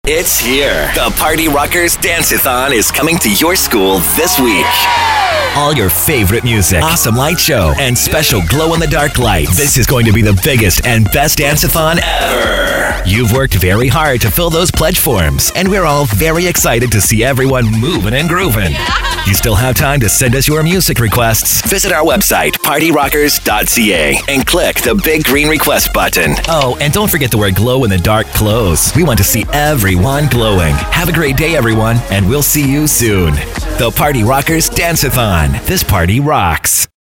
It's here. The Party Rockers Dance-a-thon is coming to your school this week. All your favorite music, awesome light show, and special glow-in-the-dark lights. This is going to be the biggest and best dance-a-thon ever. You've worked very hard to fill those pledge forms, and we're all very excited to see everyone moving and grooving. You still have time to send us your music requests. Visit our website, partyrockers.ca, and click the big green request button. Oh, and don't forget to wear glow-in-the-dark clothes. We want to see everyone glowing. Have a great day, everyone, and we'll see you soon. The Party Rockers Dance-a-thon. This party rocks.